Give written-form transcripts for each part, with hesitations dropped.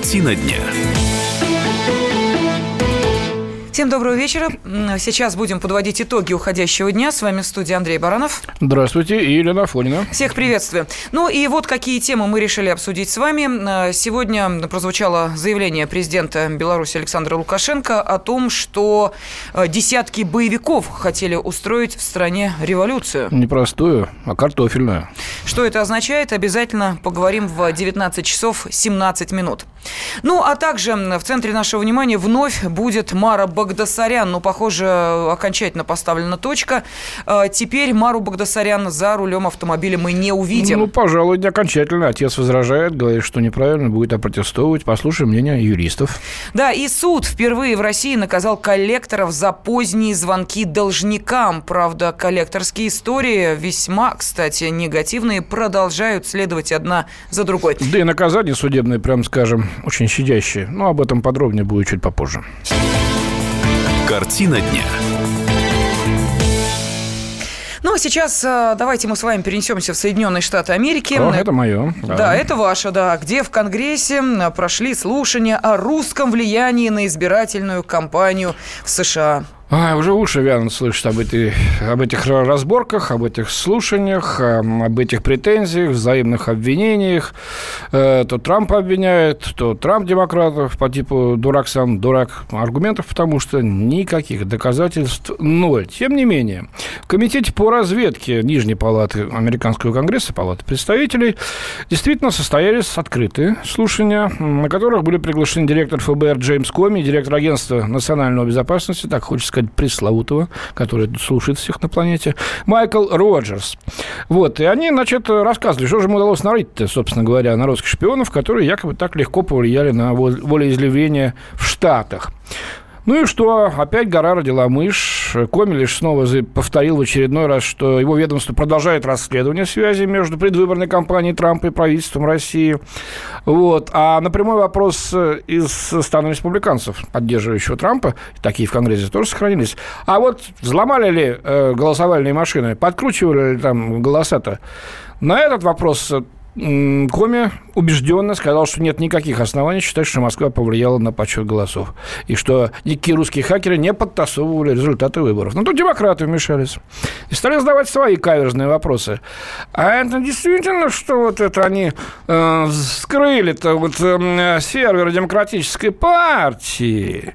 Картина дня. Всем доброго вечера. Сейчас будем подводить итоги уходящего дня. С вами в студии Андрей Баранов. Здравствуйте, и Елена Афонина. Всех приветствую. Ну и вот какие темы мы решили обсудить с вами. Сегодня прозвучало заявление президента Беларуси Александра Лукашенко о том, что десятки боевиков хотели устроить в стране революцию. Не простую, а картофельную. Что это означает, обязательно поговорим в 19 часов 17 минут. Ну, а также в центре нашего внимания вновь будет Мара Багдасарян. Ну, похоже, окончательно поставлена точка. Теперь Мару Багдасарян за рулем автомобиля мы не увидим. Ну, пожалуй, не окончательно. Отец возражает, говорит, что неправильно, будет опротестовывать. Послушаем мнение юристов. Да, и суд впервые в России наказал коллекторов за поздние звонки должникам. Правда, коллекторские истории весьма, кстати, негативные, продолжают следовать одна за другой. Да и наказание судебное, прям скажем, очень щадящее. Но об этом подробнее будет чуть попозже. Картина дня. Ну, а сейчас давайте мы с вами перенесемся в Соединенные Штаты Америки. О, это мое. Да, это ваше, да. Где в Конгрессе прошли слушания о русском влиянии на избирательную кампанию в США. Уже уши вянут слышать об этих разборках, об этих слушаниях, об этих претензиях, взаимных обвинениях. То Трамп обвиняет, то Трамп демократов по типу «дурак сам, дурак». Аргументов, потому что никаких доказательств ноль. Тем не менее, в Комитете по разведке Нижней палаты Американского конгресса, Палаты представителей, действительно состоялись открытые слушания, на которых были приглашены директор ФБР Джеймс Коми, директор Агентства национальной безопасности, так хочется сказать, пресловутого, который слушает всех на планете, Майкл Роджерс. Вот, и они, значит, рассказывали, что же им удалось нарыть-то, собственно говоря, на русских шпионов, которые якобы так легко повлияли на волеизъявление в Штатах. Ну и что? Опять гора родила мышь. Коми лишь снова повторил в очередной раз, что его ведомство продолжает расследование связи между предвыборной кампанией Трампа и правительством России. Вот. А на прямой вопрос из стана республиканцев, поддерживающего Трампа, такие в Конгрессе тоже сохранились, а вот взломали ли голосовальные машины, подкручивали ли там голоса-то? На этот вопрос Коми убежденно сказал, что нет никаких оснований считать, что Москва повлияла на подсчет голосов. И что никакие русские хакеры не подтасовывали результаты выборов. Но тут демократы вмешались. И стали задавать свои каверзные вопросы. А это действительно, что вот это они скрыли-то вот серверы демократической партии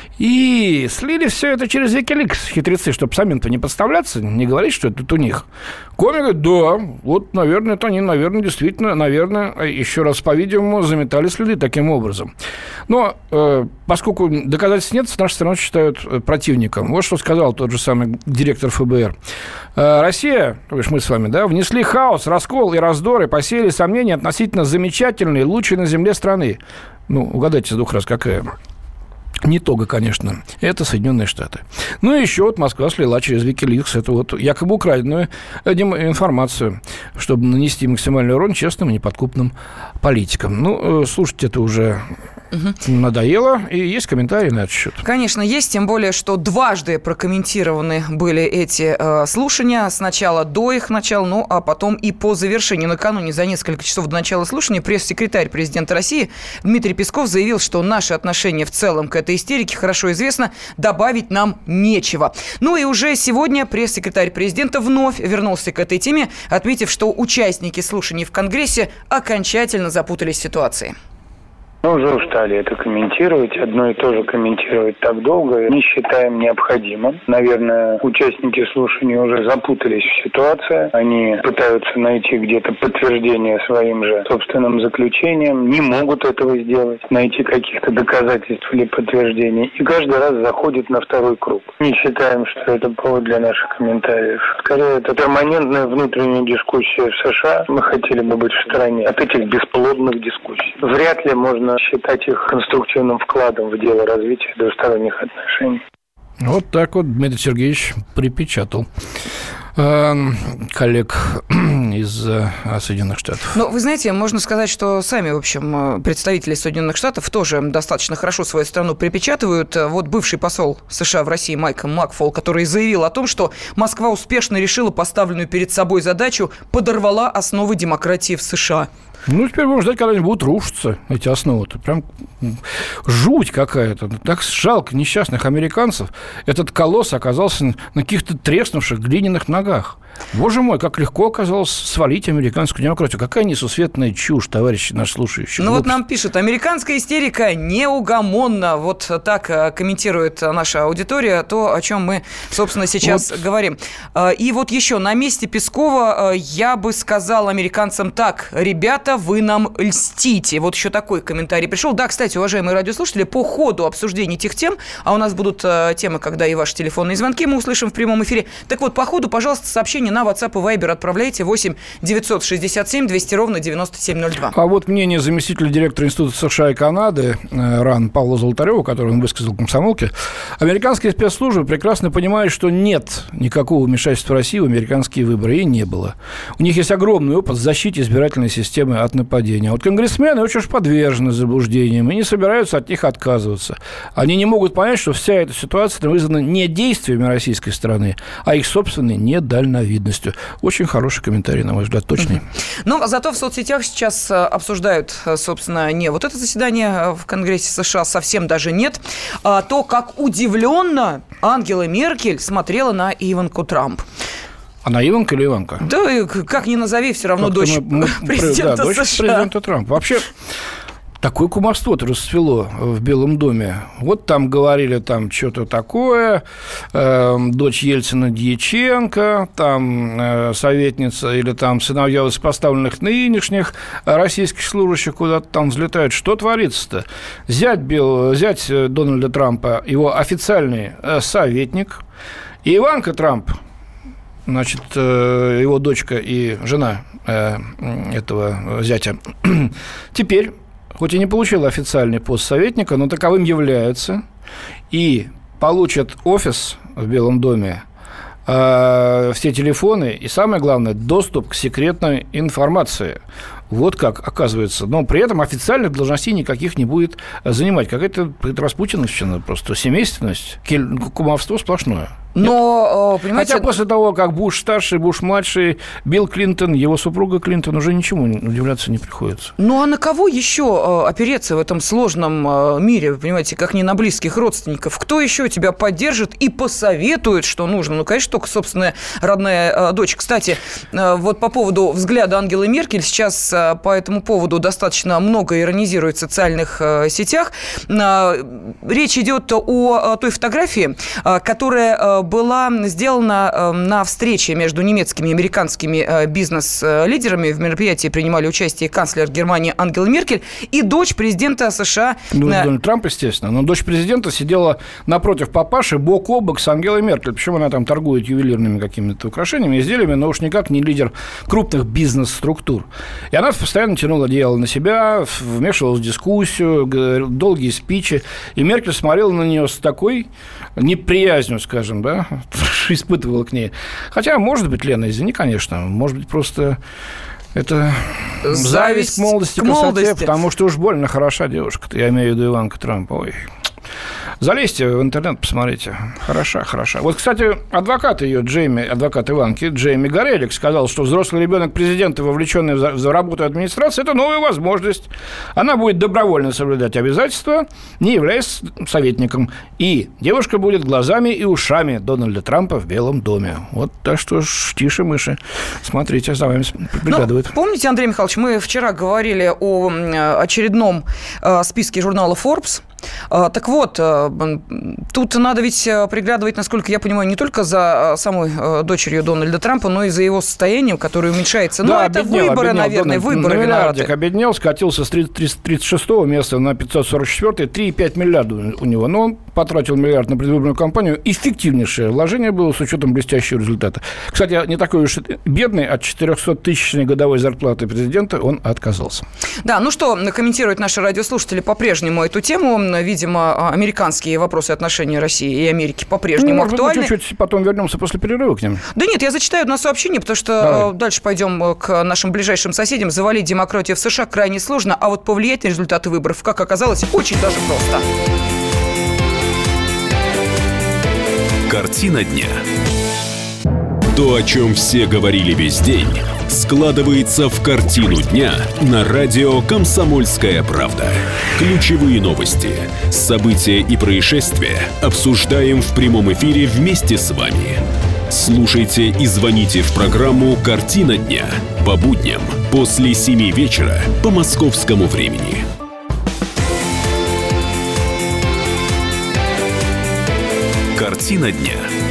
и слили все это через Wikileaks, хитрецы, чтобы самим-то не подставляться, не говорить, что это тут у них. Коми говорит, да, вот, наверное, это они, действительно, еще раз, по-видимому, заметали следы таким образом. Но поскольку доказательств нет, с нашей стороны считают противником. Вот что сказал тот же самый директор ФБР. Россия, то есть мы с вами, да, внесли хаос, раскол и раздор и посеяли сомнения относительно замечательной, лучшей на земле страны. Ну, угадайте с двух раз, какая. Не Того, конечно. Это Соединенные Штаты. Ну и еще вот Москва слила через Wikileaks эту вот якобы украденную информацию, чтобы нанести максимальный урон честным и неподкупным политикам. Ну, слушать это уже надоело. И есть комментарии на этот счет? Конечно, есть. Тем более, что дважды прокомментированы были эти слушания. Сначала до их начала, ну, а потом и по завершению. Накануне, за несколько часов до начала слушания, пресс-секретарь президента России Дмитрий Песков заявил, что наши отношения в целом к этой истерике хорошо известно, добавить нам нечего. Ну и уже сегодня пресс-секретарь президента вновь вернулся к этой теме, отметив, что участники слушаний в Конгрессе окончательно запутались в ситуации. Мы уже устали это комментировать. Одно и то же комментировать так долго не считаем необходимым. Наверное, участники слушаний уже запутались в ситуации. Они пытаются найти где-то подтверждение своим же собственным заключением. Не могут этого сделать. Найти каких-то доказательств или подтверждений. И каждый раз заходят на второй круг. Не считаем, что это повод для наших комментариев. Скорее, это перманентная внутренняя дискуссия в США. Мы хотели бы быть в стороне от этих бесплодных дискуссий. Вряд ли можно считать их конструктивным вкладом в дело развития двусторонних отношений. Вот так вот Дмитрий Сергеевич припечатал коллег из Соединенных Штатов. Но вы знаете, можно сказать, что сами, в общем, представители Соединенных Штатов тоже достаточно хорошо свою страну припечатывают. Вот бывший посол США в России Майк Макфол, который заявил о том, что Москва успешно решила поставленную перед собой задачу, подорвала основы демократии в США. Ну, теперь будем ждать, когда они будут рушиться, эти основы-то. Прям жуть какая-то. Так жалко несчастных американцев. Этот колосс оказался на каких-то треснувших глиняных ногах. Боже мой, как легко оказалось свалить американскую демократию. Какая несусветная чушь, товарищи наши слушающие. Ну вот нам пишут, американская истерика неугомонна. Вот так комментирует наша аудитория то, о чем мы, собственно, сейчас говорим. И вот еще на месте Пескова я бы сказал американцам так: ребята, вы нам льстите. Вот еще такой комментарий пришел. Да, кстати, уважаемые радиослушатели, по ходу обсуждения этих тем, а у нас будут темы, когда и ваши телефонные звонки мы услышим в прямом эфире. Так вот, по ходу, пожалуйста, сообщение на WhatsApp и Viber отправляйте 8 967 200 ровно 9702. А вот мнение заместителя директора Института США и Канады РАН Павла Золотарева, который он высказал в «Комсомолке». Американские спецслужбы прекрасно понимают, что нет никакого вмешательства России в американские выборы, и не было. У них есть огромный опыт в защите избирательной системы от нападения. А вот конгрессмены очень уж подвержены заблуждениям и не собираются от них отказываться. Они не могут понять, что вся эта ситуация вызвана не действиями российской стороны, а их собственной недальновидностью. Очень хороший комментарий, на мой взгляд, точный. Но зато в соцсетях сейчас обсуждают, собственно, не вот это заседание в Конгрессе США, совсем даже нет, а то, как удивленно Ангела Меркель смотрела на Иванку Трамп. Она Иванка или Иванка? Да, как ни назови, все равно как-то дочь президента дочь США. Президента Трампа. Вообще, такое кумовство-то расцвело в Белом доме. Вот там говорили, там что-то такое, дочь Ельцина Дьяченко, там советница или там сыновья высокопоставленных нынешних российских служащих куда-то там взлетают. Что творится-то? Зять Дональда Трампа, его официальный советник, и Иванка Трамп, значит, его дочка и жена этого зятя, теперь, хоть и не получила официальный пост советника, но таковым являются и получат офис в Белом доме, все телефоны и, самое главное, доступ к секретной информации. Вот как, оказывается. Но при этом официальных должностей никаких не будет занимать. Какая-то распутиновщина, просто семейственность, кумовство сплошное. Но, понимаете... Хотя после того, как Буш-старший, Буш-младший, Билл Клинтон, его супруга Клинтон, уже ничему удивляться не приходится. Ну, а на кого еще опереться в этом сложном мире, вы понимаете, как не на близких родственников? Кто еще тебя поддержит и посоветует, что нужно? Ну, конечно, только собственная родная дочь. Кстати, вот по поводу взгляда Ангелы Меркель, сейчас по этому поводу достаточно много иронизирует в социальных сетях. Речь идет о той фотографии, которая была сделана на встрече между немецкими и американскими бизнес-лидерами. В мероприятии принимали участие канцлер Германии Ангела Меркель и дочь президента США. Ну, Дональд Трамп, естественно. Но дочь президента сидела напротив папаши бок о бок с Ангелой Меркель. Причем она там торгует ювелирными какими-то украшениями, изделиями, но уж никак не лидер крупных бизнес-структур. И она постоянно тянула одеяло на себя, вмешивалась в дискуссию, долгие спичи. И Меркель смотрела на нее с такой неприязнью, скажем, да, испытывала к ней. Хотя, может быть, Лена, извини, конечно, может быть, просто это зависть к молодости, красоте, потому что уж больно хороша девушка-то, я имею в виду Иванка Трампа. Ой. Залезьте в интернет, посмотрите. Хороша. Вот, кстати, адвокат ее, адвокат Иванки, Джейми Горелик, сказал, что взрослый ребенок президента, вовлеченный в работу администрации, это новая возможность. Она будет добровольно соблюдать обязательства, не являясь советником. И девушка будет глазами и ушами Дональда Трампа в Белом доме. Вот так что ж, тише-мыши. Смотрите, за вами приглядывают. Помните, Андрей Михайлович, мы вчера говорили о очередном списке журнала Forbes. Так вот, тут надо ведь приглядывать, насколько я понимаю, не только за самой дочерью Дональда Трампа, но и за его состоянием, которое уменьшается. Да, это выборы, наверное, выборы виноваты. Обеднел, скатился с 36-го места на 544-е, 3,5 миллиарда у него. Но он потратил миллиард на предвыборную кампанию. Эффективнейшее вложение было с учетом блестящего результата. Кстати, не такой уж бедный, от 400-тысячной годовой зарплаты президента он отказался. Да, ну что, комментируют наши радиослушатели по-прежнему эту тему. совершенно, видимо, американские вопросы отношений России и Америки по-прежнему актуальны. Мы чуть-чуть потом вернемся после перерыва к ним. Да нет, я зачитаю одно сообщение, потому что дальше пойдем к нашим ближайшим соседям. Завалить демократию в США крайне сложно, а вот повлиять на результаты выборов, как оказалось, очень даже просто. Картина дня. То, о чем все говорили весь день, складывается в картину дня на радио «Комсомольская правда». Ключевые новости, события и происшествия обсуждаем в прямом эфире вместе с вами. Слушайте и звоните в программу «Картина дня» по будням после 7 вечера по московскому времени. Картина дня.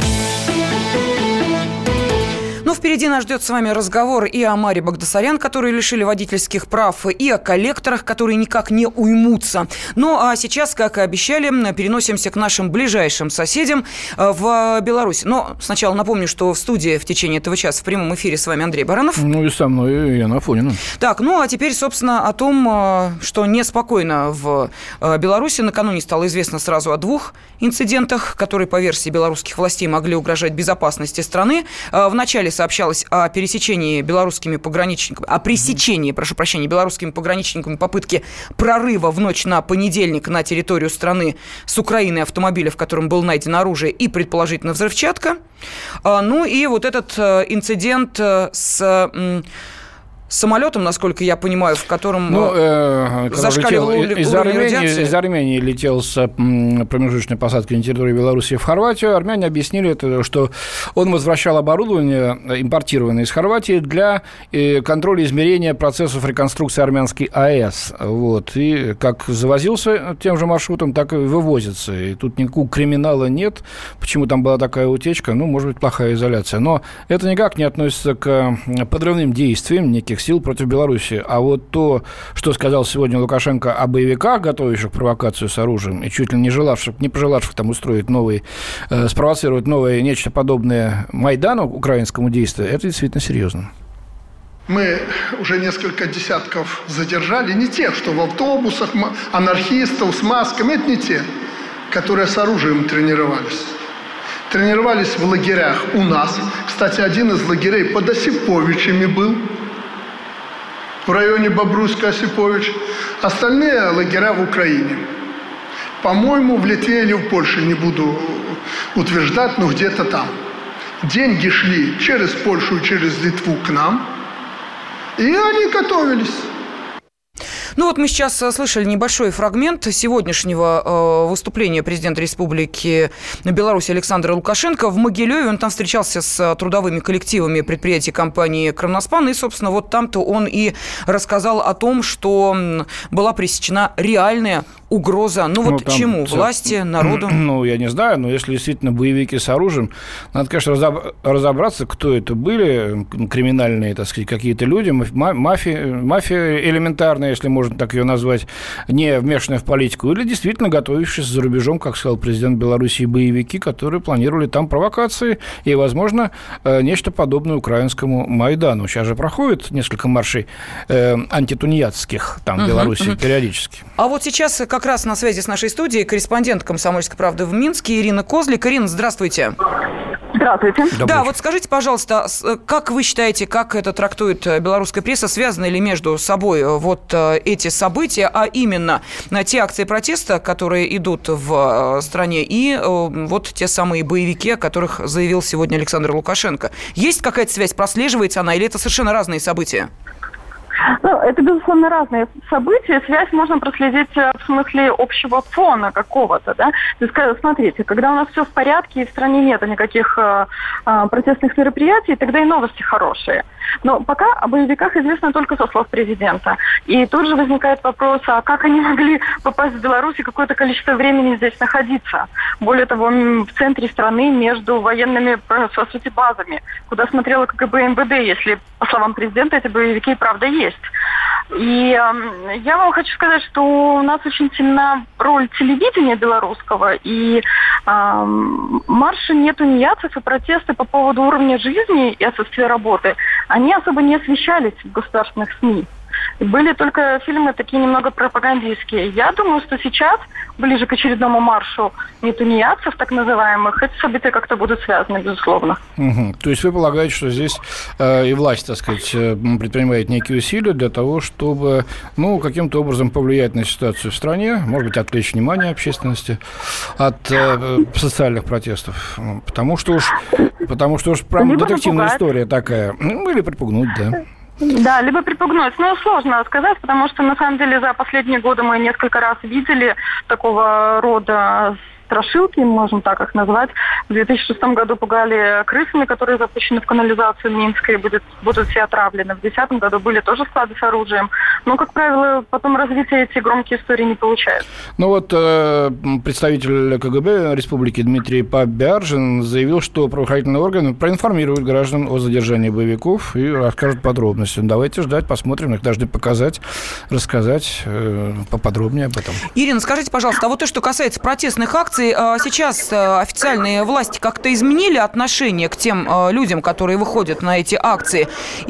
Впереди нас ждет с вами разговор и о Маре Багдасарян, которые лишили водительских прав, и о коллекторах, которые никак не уймутся. Ну, а сейчас, как и обещали, переносимся к нашим ближайшим соседям в Беларусь. Но сначала напомню, что в студии в течение этого часа в прямом эфире с вами Андрей Баранов. Ну и со мной Яна Афонина. Так, ну а теперь, собственно, о том, что неспокойно в Беларуси. Накануне стало известно сразу о 2 инцидентах, которые, по версии белорусских властей, могли угрожать безопасности страны. Вначале сообщалось о пересечении белорусскими пограничниками, о пресечении, прошу прощения, белорусскими пограничниками попытки прорыва в ночь на понедельник на территорию страны с Украины автомобиля, в котором было найдено оружие и, предположительно, взрывчатка. Ну и вот этот инцидент с самолетом, насколько я понимаю, в котором зашкаливал уровень радиации. Из Армении летел с промежуточной посадкой на территории Беларуси в Хорватию. Армяне объяснили это, что он возвращал оборудование, импортированное из Хорватии, для контроля измерения процессов реконструкции армянской АЭС. Вот. И как завозился тем же маршрутом, так и вывозится. И тут никакого криминала нет. Почему там была такая утечка? Ну, может быть, плохая изоляция. Но это никак не относится к подрывным действиям неких сил против Беларуси. А вот то, что сказал сегодня Лукашенко о боевиках, готовящих провокацию с оружием, и чуть ли не пожелавших там устроить спровоцировать новое нечто подобное Майдану, украинскому действию, это действительно серьезно. Мы уже несколько десятков задержали, не тех, что в автобусах, анархистов с масками, это не те, которые с оружием тренировались. Тренировались в лагерях у нас. Кстати, один из лагерей под Осиповичами был, в районе Бобруйска-Осипович. Остальные лагеря в Украине. По-моему, в Литве или в Польше, не буду утверждать, но где-то там. Деньги шли через Польшу, через Литву к нам, и они готовились. Ну вот мы сейчас слышали небольшой фрагмент сегодняшнего выступления президента Республики Беларусь Александра Лукашенко в Могилеве. Он там встречался с трудовыми коллективами предприятий компании «Кроноспан». И, собственно, вот там-то он и рассказал о том, что была пресечена реальная угроза. Ну вот чему? Власти, народу? Ну, я не знаю, но если действительно боевики с оружием, надо, конечно, разобраться, кто это были, криминальные, так сказать, какие-то люди, мафия элементарная, если можно так ее назвать, не вмешанная в политику, или действительно готовившиеся за рубежом, как сказал президент Беларуси, боевики, которые планировали там провокации и, возможно, нечто подобное украинскому Майдану. Сейчас же проходит несколько маршей антитунеядских там в Беларуси периодически. А вот сейчас как раз на связи с нашей студией корреспондент «Комсомольской правды» в Минске Ирина Козлик. Ирина, здравствуйте. Здравствуйте. Да, вот скажите, пожалуйста, как вы считаете, как это трактует белорусская пресса, связаны ли между собой вот эти события, а именно те акции протеста, которые идут в стране, и вот те самые боевики, о которых заявил сегодня Александр Лукашенко? Есть какая-то связь, прослеживается она, или это совершенно разные события? Ну, это, безусловно, разные события. Связь можно проследить в смысле общего фона какого-то, да. То есть, смотрите, когда у нас все в порядке и в стране нет никаких протестных мероприятий, тогда и новости хорошие. Но пока о боевиках известно только со слов президента. И тут же возникает вопрос, а как они могли попасть в Беларусь и какое-то количество времени здесь находиться? Более того, в центре страны между военными, по сути, базами, куда смотрело КГБ и МВД, если, по словам президента, эти боевики и правда есть. И я вам хочу сказать, что у нас очень сильна роль телевидения белорусского, и марши нетунеядцев и протесты по поводу уровня жизни и отсутствия работы, они особо не освещались в государственных СМИ. Были только фильмы такие немного пропагандистские. Я думаю, что сейчас, ближе к очередному маршу нетунеядцев, так называемых, эти события как-то будут связаны, безусловно. Угу. То есть вы полагаете, что здесь и власть, так сказать, предпринимает некие усилия для того, чтобы, каким-то образом повлиять на ситуацию в стране, может быть, отвлечь внимание общественности от социальных протестов? Потому что уж прям либо детективная напугать. История такая. Или припугнуть, да. Да, либо припугнуть. Сложно сказать, потому что, на самом деле, за последние годы мы несколько раз видели такого рода страшилки, можем так их назвать. В 2006 году пугали крысами, которые запущены в канализацию Минска и будут все отравлены. В 2010 году были тоже склады с оружием. Но, как правило, потом развитие эти громкие истории не получают. Представитель КГБ Республики Дмитрий Побяржин заявил, что правоохранительные органы проинформируют граждан о задержании боевиков и расскажут подробности. Давайте ждать, посмотрим, их должны показать, рассказать поподробнее об этом. Ирина, скажите, пожалуйста, а вот то, что касается протестных акций, сейчас официальные власти как-то изменили отношение к тем людям, которые выходят на эти акции,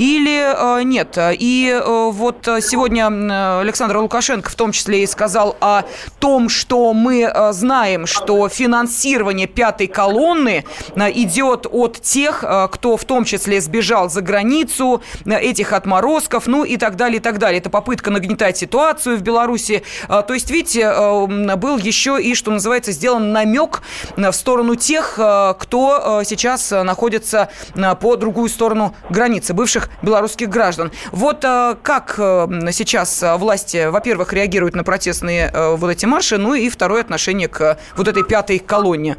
или нет? И вот сегодня Александр Лукашенко в том числе и сказал о том, что мы знаем, что финансирование пятой колонны идет от тех, кто в том числе сбежал за границу, этих отморозков, и так далее, и так далее. Это попытка нагнетать ситуацию в Беларуси. То есть, видите, был еще и, что называется, сделан намек в сторону тех, кто сейчас находится по другую сторону границы, бывших белорусских граждан. Вот как сейчас власти, во-первых, реагируют на протестные вот эти марши, и второе, отношение к вот этой пятой колонне?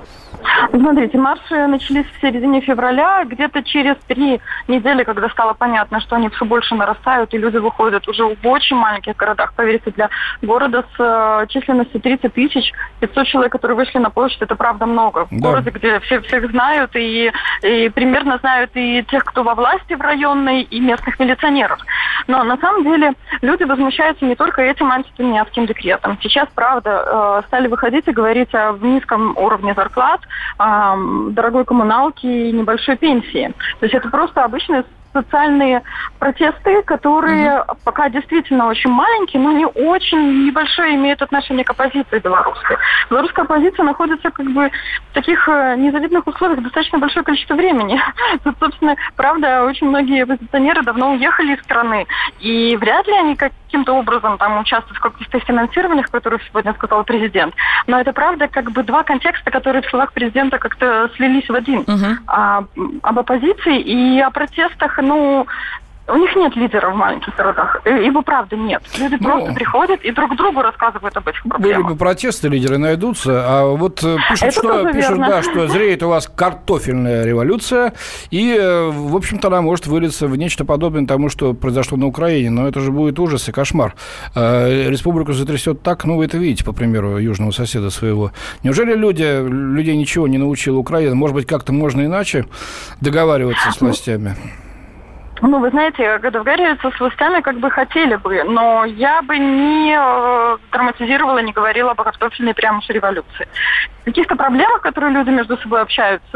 Смотрите, марши начались в середине февраля, где-то через 3 недели, когда стало понятно, что они все больше нарастают, и люди выходят уже в очень маленьких городах. Поверьте, для города с численностью 30 тысяч, 500 человек, которые вышли на площадь, это правда много. В городе, где всех знают, и примерно знают и тех, кто во власти в районной, и местных милиционеров. Но на самом деле люди возмущаются не только этим антитунеядским декретом. Сейчас, правда, стали выходить и говорить о низком уровне зарплат, дорогой коммуналки и небольшой пенсии. То есть это просто обычные социальные протесты, которые пока действительно очень маленькие, но они очень небольшое имеют отношение к оппозиции белорусской. Белорусская оппозиция находится в таких незавидных условиях достаточно большое количество времени. Тут, собственно, правда, очень многие оппозиционеры давно уехали из страны, и вряд ли они каким-то образом там участвуют в каких-то финансированиях, о которых сегодня сказал президент. Но это правда два контекста, которые в словах президента как-то слились в один. Об оппозиции и о протестах, у них нет лидеров в маленьких городах. Его правда нет. Люди просто приходят и друг другу рассказывают об этих проблемах. Были бы протесты, лидеры найдутся. А вот пишут, что зреет у вас картофельная революция. И, в общем-то, она может вылиться в нечто подобное тому, что произошло на Украине. Но это же будет ужас и кошмар. Республику затрясет так, вы это видите, по примеру, южного соседа своего. Неужели людей ничего не научила Украина? Может быть, как-то можно иначе договариваться с властями? Вы знаете, договариваться с властями хотели бы, но я бы не драматизировала, не говорила бы о картофельной прямо уж революции. В каких-то проблемах, которые люди между собой общаются,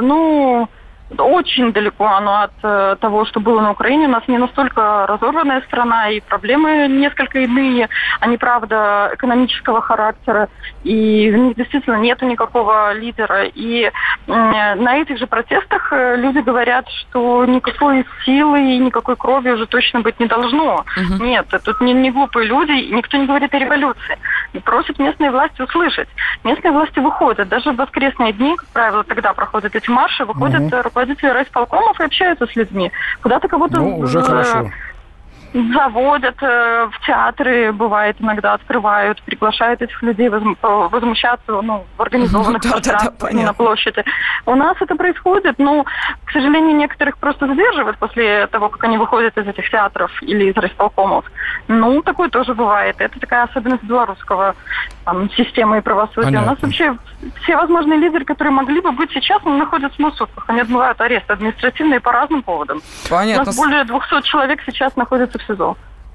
очень далеко оно от того, что было на Украине. У нас не настолько разорванная страна, и проблемы несколько иные. Они, правда, экономического характера, и в них действительно нету никакого лидера. И на этих же протестах люди говорят, что никакой силы и никакой крови уже точно быть не должно. Нет, тут не глупые люди, и никто не говорит о революции. И просят местные власти услышать. Местные власти выходят. Даже в воскресные дни, как правило, тогда проходят эти марши, выходят руководители райисполкомов и общаются с людьми. Куда-то кого-то уже хорошо заводят в театры, бывает, иногда открывают, приглашают этих людей возмущаться в организованных пространствах, на площади. У нас это происходит, к сожалению, некоторых просто задерживают после того, как они выходят из этих театров или из райисполкомов. Такое тоже бывает. Это такая особенность белорусского системы и правосудия. Понятно. У нас вообще все возможные лидеры, которые могли бы быть сейчас, находятся на сутках. Они отбывают арест административные по разным поводам. Понятно. У нас более 200 человек сейчас находятся в СИЗО.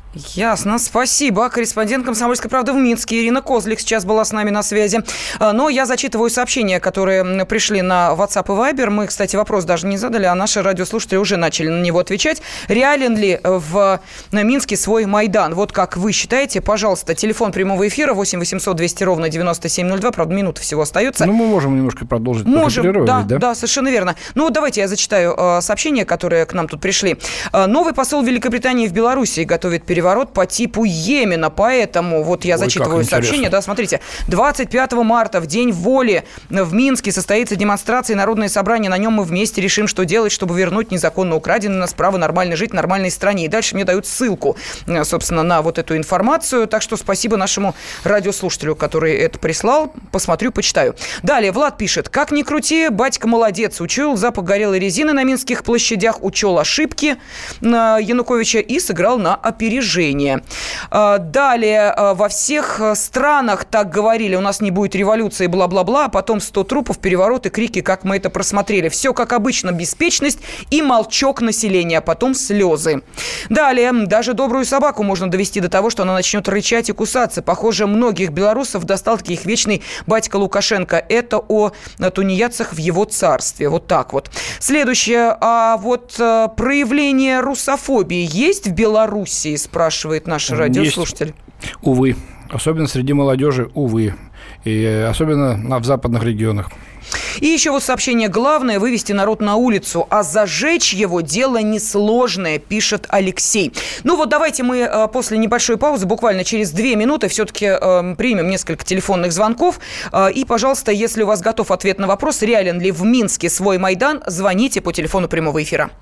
Ясно, спасибо. Корреспондент «Комсомольской правды» в Минске Ирина Козлик сейчас была с нами на связи. Но я зачитываю сообщения, которые пришли на WhatsApp и Viber. Мы, кстати, вопрос даже не задали, а наши радиослушатели уже начали на него отвечать. Реален ли в Минске свой Майдан? Вот как вы считаете? Пожалуйста, телефон прямого эфира 8 800 200 ровно 9702. Правда, минута всего остается. Мы можем немножко продолжить. Можем, да, совершенно верно. Давайте я зачитаю сообщения, которые к нам тут пришли. Новый посол Великобритании в Белоруссии готовит переворот по типу Йемена, поэтому вот я зачитываю сообщение. Да, смотрите, 25 марта, в День воли, в Минске состоится демонстрация и народное собрание. На нем мы вместе решим, что делать, чтобы вернуть незаконно украденное у нас право нормально жить в нормальной стране. И дальше мне дают ссылку, собственно, на вот эту информацию. Так что спасибо нашему радиослушателю, который это прислал. Посмотрю, почитаю. Далее Влад пишет: как ни крути, батька молодец. Учуял запах горелой резины на минских площадях, учел ошибки Януковича и сыграл на опережение. Далее, во всех странах так говорили, у нас не будет революции, бла-бла-бла, а потом 100 трупов, перевороты, крики, как мы это просмотрели. Все как обычно, беспечность и молчок населения, а потом слезы. Далее, даже добрую собаку можно довести до того, что она начнет рычать и кусаться. Похоже, многих белорусов достал таки их вечный батька Лукашенко. Это о тунеядцах в его царстве. Вот так вот. Следующее. А вот проявление русофобии есть в Белоруссии, спрашивает наш радиослушатель. Есть. Увы. Особенно среди молодежи, увы. И особенно в западных регионах. И еще вот сообщение. Главное – вывести народ на улицу, а зажечь его – дело несложное, пишет Алексей. Давайте мы после небольшой паузы, буквально через 2 минуты, все-таки примем несколько телефонных звонков. И, пожалуйста, если у вас готов ответ на вопрос, реален ли в Минске свой Майдан, звоните по телефону прямого эфира.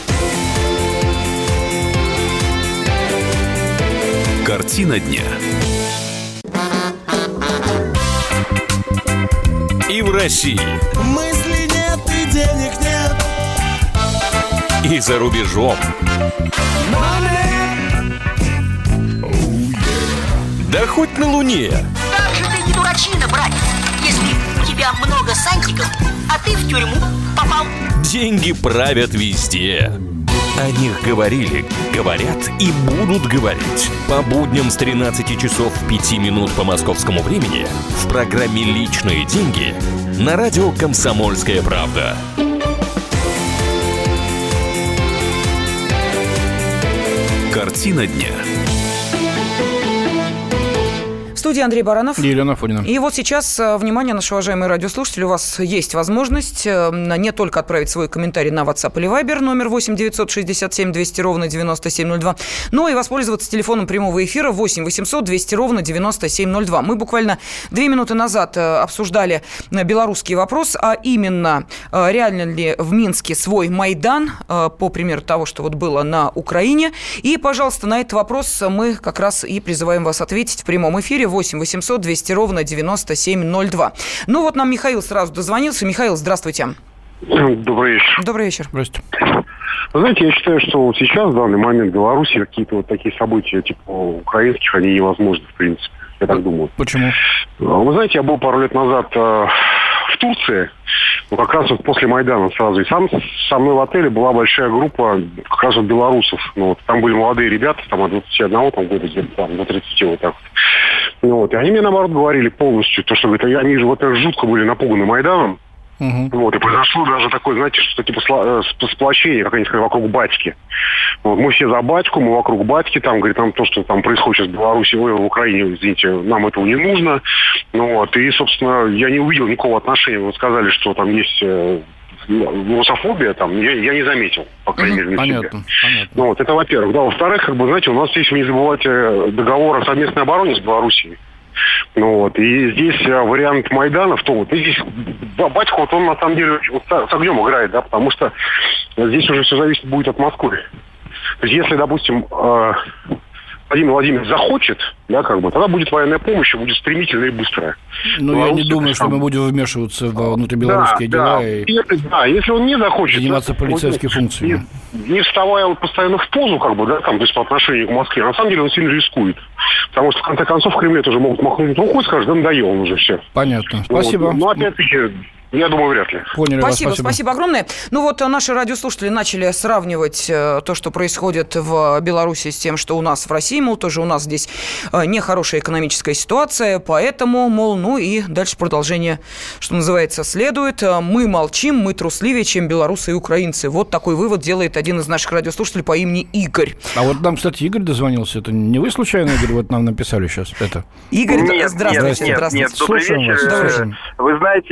Картина дня. И в России. Мысли нет и денег нет. И за рубежом. Да хоть на Луне. Как же ты не дурачина, братец, если у тебя много сантиков, а ты в тюрьму попал. Деньги правят везде. О них говорили, говорят и будут говорить. По будням с 13 часов 5 минут по московскому времени в программе «Личные деньги» на радио «Комсомольская правда». Картина дня. В студии Андрей Баранов. И Елена Афонина. И вот сейчас, внимание, наши уважаемые радиослушатели, у вас есть возможность не только отправить свой комментарий на WhatsApp или Viber, номер 8 967 200 ровно 9702, но и воспользоваться телефоном прямого эфира 8 800 200 ровно 9702. Мы буквально 2 минуты назад обсуждали белорусский вопрос, а именно, реально ли в Минске свой Майдан, по примеру того, что вот было на Украине. И, пожалуйста, на этот вопрос мы как раз и призываем вас ответить в прямом эфире 8 800 200 ровно 9702. Вот нам Михаил сразу дозвонился. Михаил, здравствуйте. Добрый вечер. Добрый вечер. Здравствуйте. Вы знаете, я считаю, что вот сейчас, в данный момент в Беларуси, какие-то вот такие события, типа украинских, они невозможны, в принципе. Я так думаю. Почему? Вы знаете, я был пару лет назад в Турции, как раз вот после Майдана сразу. И со мной в отеле была большая группа как раз вот белорусов. Там были молодые ребята, там от 21 года, где-то там до 30, вот так вот. И они мне, наоборот, говорили полностью, то, что говорят, они же, во-первых, жутко были напуганы Майданом. И произошло даже такое, знаете, что типа сплочение, как они сказали, вокруг батьки. Мы все за батьку, мы вокруг батьки, там, говорит, нам то, что там происходит сейчас в Беларуси, в Украине, извините, нам этого не нужно. И, собственно, я не увидел никакого отношения. Вы сказали, что там есть русофобия, там, я не заметил, по крайней мере, на себе. Понятно. Это во-первых. Да, во-вторых, знаете, у нас здесь, вы не забывайте, договор о совместной обороне с Белоруссией. И здесь вариант Майдана в том, здесь батька, он на самом деле с огнем играет, да, потому что здесь уже все зависит будет от Москвы. То есть, если, допустим, Владимир Владимирович захочет, да, тогда будет военная помощь, будет стремительная и быстрая. Я не думаю, что мы будем вмешиваться в внутрибелорусские дела и если он не захочет заниматься полицейскими функциями. Не вставая постоянно в позу, то есть по отношению к Москве, на самом деле он сильно рискует. Потому что, в конце концов, в Кремле тоже могут махнуть рукой и скажут, да надоел он уже все. Понятно. Спасибо. Опять-таки, Я думаю, вряд ли. Поняли Спасибо, вас, спасибо огромное. Ну вот наши радиослушатели начали сравнивать то, что происходит в Беларуси, с тем, что у нас в России, мол, тоже у нас здесь нехорошая экономическая ситуация, поэтому, мол, ну и дальше продолжение, что называется, следует. Мы молчим, мы трусливее, чем белорусы и украинцы. Вот такой вывод делает один из наших радиослушателей по имени Игорь. А вот нам, кстати, Игорь дозвонился. Это не вы случайно, Игорь, вот нам написали сейчас это? Игорь, нет, здравствуйте. Нет, здравствуйте. добрый вечер. Вы знаете,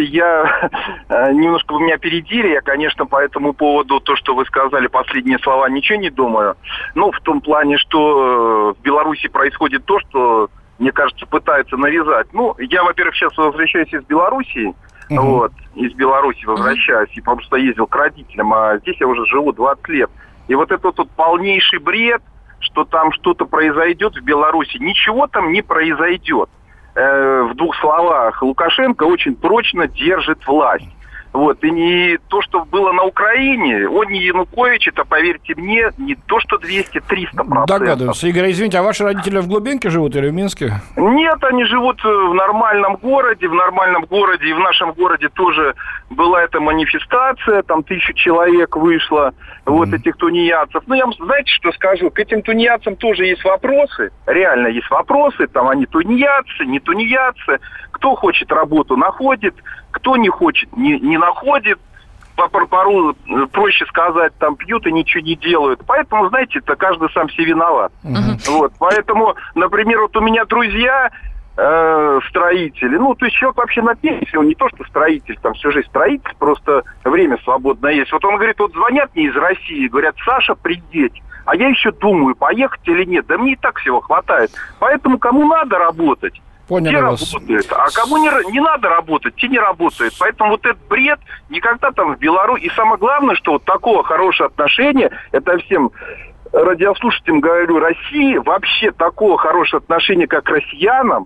немножко вы меня опередили. Я, конечно, по этому поводу, то, что вы сказали, последние слова, ничего не думаю. Ну, в том плане, что в Беларуси происходит то, что, мне кажется, пытаются навязать. Ну, я, во-первых, сейчас возвращаюсь из Белоруссии. Вот, из Беларуси возвращаюсь. И потому что ездил к родителям, а здесь я уже живу 20 лет. И вот этот вот полнейший бред, что там что-то произойдет в Беларуси. Ничего там не произойдет. В двух словах, Лукашенко очень прочно держит власть. Вот. И не то, что было на Украине, он не Янукович, это, поверьте мне, не то, что 200-300%. Догадываюсь. Игорь, извините, а ваши родители в Глубенке живут или в Минске? Нет, они живут в нормальном городе, и в нашем городе тоже была эта манифестация, там 1000 человек вышло, вот этих тунеядцев. Ну, я вам, знаете, что скажу, к этим тунеядцам тоже есть вопросы, реально есть вопросы, там они тунеядцы, не тунеядцы, кто хочет работу находит, кто не хочет, не находит. Порой, проще сказать, там пьют и ничего не делают. Поэтому, знаете, это каждый сам себе виноват. Вот. Поэтому, например, вот у меня друзья строители, ну, то есть человек вообще на пенсии, он не то, что строитель, там всю жизнь строитель, просто время свободное есть. Вот он говорит, вот звонят мне из России, говорят, Саша, приедь. А я еще думаю, поехать или нет. Да мне и так всего хватает. Поэтому кому надо работать, Поняли те вас. работают. А кому не надо работать, те не работают. Поэтому вот этот бред никогда там в Беларуси. И самое главное, что вот такого хорошего отношения, это всем радиослушателям говорю, России вообще такого хорошего отношения, как россиянам,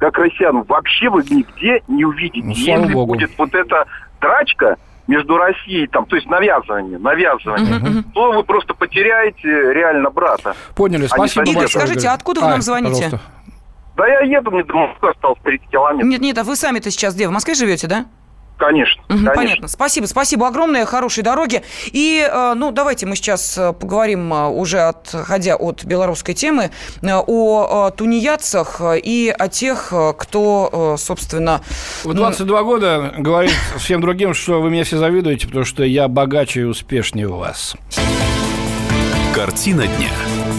вообще вы нигде не увидите. Ну, слава Если Богу. будет вот эта драчка между Россией, там, то есть навязывание, то вы просто потеряете реально брата. Поняли, спасибо Игорь, большое. скажите, а откуда вы нам звоните? Пожалуйста. Да я еду, мне до Москвы осталось 30 километров. Нет, а вы сами-то сейчас где? В Москве живете, да? Конечно, конечно. Понятно. Спасибо огромное, хорошей дороги. И, давайте мы сейчас поговорим, уже отходя от белорусской темы, о тунеядцах и о тех, кто, собственно... В 22 года говорит всем другим, что вы мне все завидуете, потому что я богаче и успешнее вас. Картина дня.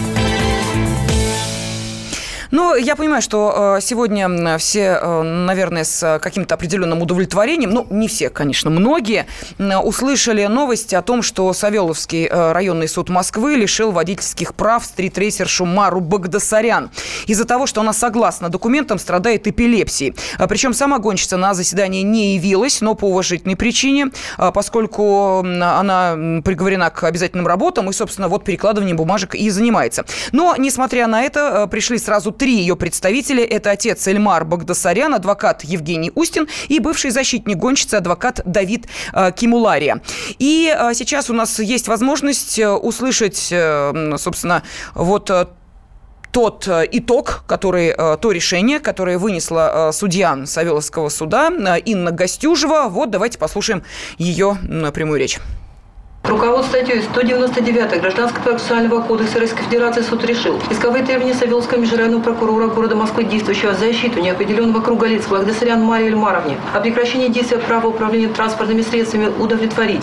Ну, я понимаю, что сегодня все, наверное, с каким-то определенным удовлетворением, ну, не все, конечно, многие, услышали новость о том, что Савеловский районный суд Москвы лишил водительских прав стритрейсершу Мару Багдасарян из-за того, что она, согласно документам, страдает эпилепсией. Причем сама гонщица на заседание не явилась, но по уважительной причине, поскольку она приговорена к обязательным работам и, собственно, вот перекладыванием бумажек и занимается. Но, несмотря на это, пришли сразу 3 ее представителя. Это отец Эльмар Багдасарян, адвокат Евгений Устин и бывший защитник гонщицы, адвокат Давид Кимулария. И сейчас у нас есть возможность услышать, собственно, вот тот итог, то решение, которое вынесла судья Савеловского суда Инна Гостюжева. Вот давайте послушаем ее прямую речь. Руководство статьей 199 Гражданского процессуального кодекса Российской Федерации суд решил исковые требования Савеловского межрайонного прокурора города Москвы, действующего в защиту неопределенного круга лиц Багдасарян Марии Эльмаровне, о прекращении действия права управления транспортными средствами удовлетворить.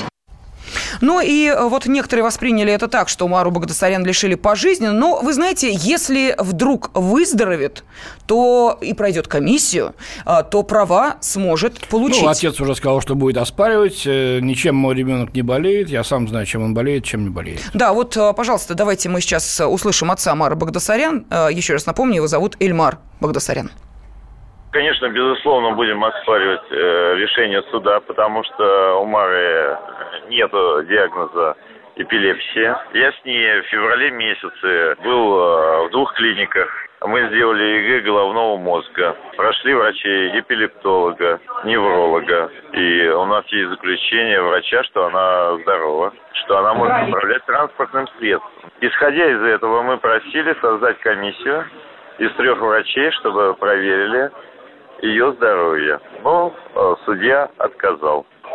Ну и вот некоторые восприняли это так, что Мару Багдасарян лишили пожизненно. Но, вы знаете, если вдруг выздоровеет, то и пройдет комиссию, то права сможет получить. Ну, отец уже сказал, что будет оспаривать. Ничем мой ребенок не болеет. Я сам знаю, чем он болеет, чем не болеет. Да, вот, пожалуйста, давайте мы сейчас услышим отца Мары Багдасарян. Еще раз напомню, его зовут Эльмар Багдасарян. Конечно, безусловно, будем оспаривать решение суда, потому что у Мары нет диагноза эпилепсия. Я с ней в феврале месяце был в 2 клиниках. Мы сделали ЭГ головного мозга, прошли врачей эпилептолога, невролога. И у нас есть заключение врача, что она здорова, что она может управлять транспортным средством. Исходя из этого, мы просили создать комиссию из 3 врачей, чтобы проверили ее здоровье. Но судья отказал.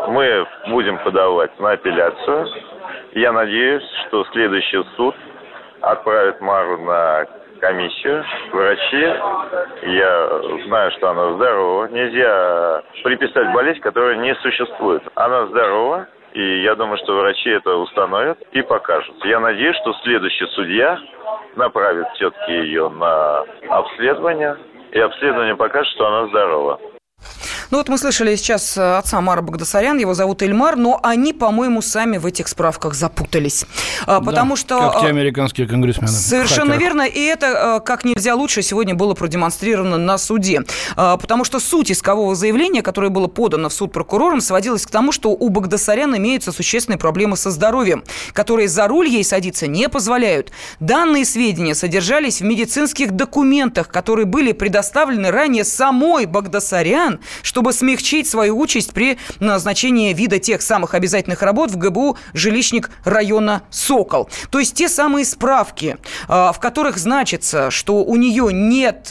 Мы будем подавать на апелляцию. Я надеюсь, что следующий суд отправит Мару на комиссию, врачи. Я знаю, что она здорова. Нельзя приписать болезнь, которая не существует. Она здорова, и я думаю, что врачи это установят и покажут. Я надеюсь, что следующий судья направит все-таки ее на обследование, и обследование покажет, что она здорова. Ну вот мы слышали сейчас отца Мара Багдасарян, его зовут Ильмар, но они, по-моему, сами в этих справках запутались. Потому что... как те американские конгрессмены. Совершенно верно, и это как нельзя лучше сегодня было продемонстрировано на суде. Потому что суть искового заявления, которое было подано в суд прокурором, сводилась к тому, что у Багдасарян имеются существенные проблемы со здоровьем, которые за руль ей садиться не позволяют. Данные сведения содержались в медицинских документах, которые были предоставлены ранее самой Багдасарян, чтобы смягчить свою участь при назначении вида тех самых обязательных работ в ГБУ жилищник района Сокол. То есть те самые справки, в которых значится, что у нее нет,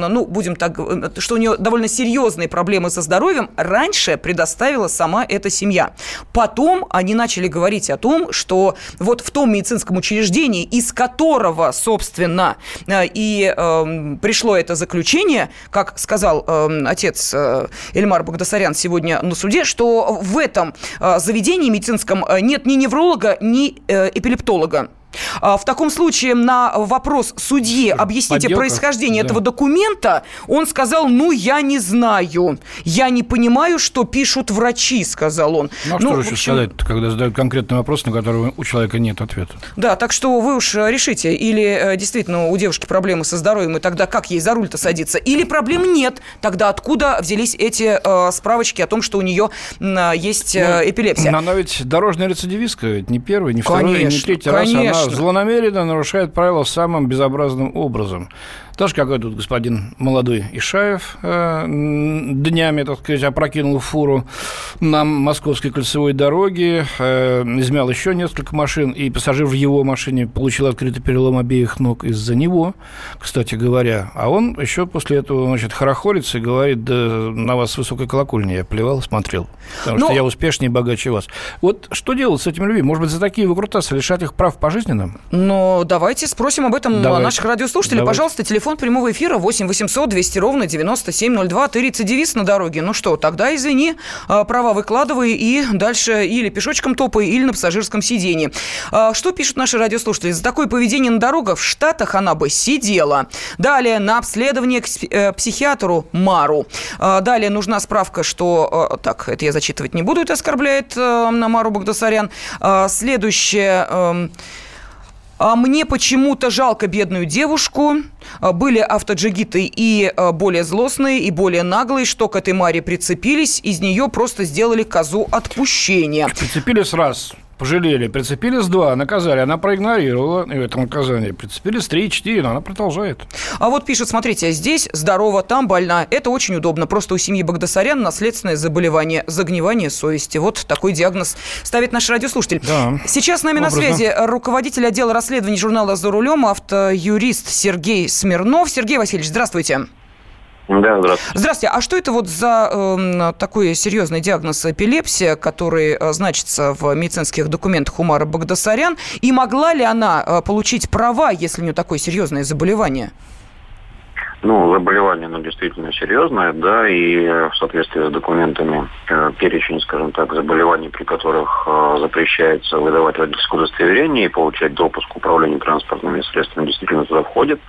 что у нее довольно серьезные проблемы со здоровьем, раньше предоставила сама эта семья. Потом они начали говорить о том, что вот в том медицинском учреждении, из которого, собственно, и пришло это заключение, как сказал отец Ильмар Багдасарян сегодня на суде, что в этом заведении медицинском нет ни невролога, ни эпилептолога. В таком случае на вопрос судьи «Объясните происхождение этого документа», он сказал: я не знаю, я не понимаю, что пишут врачи, сказал он. Что же сказать, когда задают конкретный вопрос, на который у человека нет ответа? Да, так что вы уж решите, или действительно у девушки проблемы со здоровьем, и тогда как ей за руль-то садиться, или проблем нет, тогда откуда взялись эти справочки о том, что у нее есть эпилепсия? Она ведь дорожная рецидивистка, ведь не первый, не второй, не третий раз она злонамеренно нарушает правила самым безобразным образом. Даже как тут господин молодой Ишаев днями, так сказать, опрокинул фуру на Московской кольцевой дороге, измял еще несколько машин, и пассажир в его машине получил открытый перелом обеих ног из-за него, кстати говоря. А он еще после этого, хорохорится и говорит: да на вас с высокой колокольни я плевал, смотрел, потому что я успешнее и богаче вас. Вот что делать с этими людьми? Может быть, за такие выкрутасы лишать их прав пожизненно? Давайте спросим об этом наших радиослушателей. Пожалуйста, телефон прямого эфира 8 800 200 ровно 9702. Ты рецидивист на дороге. Тогда, извини, права выкладывай и дальше или пешочком топай, или на пассажирском сиденье. Что пишут наши радиослушатели? За такое поведение на дорогах в Штатах она бы сидела. Далее, на обследование к психиатру Мару. Далее, нужна справка, что... Так, это я зачитывать не буду, это оскорбляет Мару Багдасарян. Следующее... Мне почему-то жалко бедную девушку. Были автоджигиты и более злостные, и более наглые, что к этой Маре прицепились. Из нее просто сделали козу отпущения. Прицепились раз, пожалели, прицепились два, наказали. Она проигнорировала это наказание. Прицепились 3 и 4, но она продолжает. А вот пишет, смотрите, здесь здорово, там больна. Это очень удобно. Просто у семьи Багдасарян наследственное заболевание, загнивание совести. Вот такой диагноз ставит наш радиослушатель. Да. Сейчас с нами на связи руководитель отдела расследований журнала «За рулем», автоюрист Сергей Смирнов. Сергей Васильевич, здравствуйте. Да, здравствуйте. Здравствуйте. А что это вот за такой серьезный диагноз эпилепсия, который значится в медицинских документах у Мары Багдасарян? И могла ли она получить права, если у нее такое серьезное заболевание? Заболевание, действительно серьезное, да, и в соответствии с документами перечень, скажем так, заболеваний, при которых запрещается выдавать водительское удостоверение и получать допуск к управлению транспортными средствами, действительно туда входит.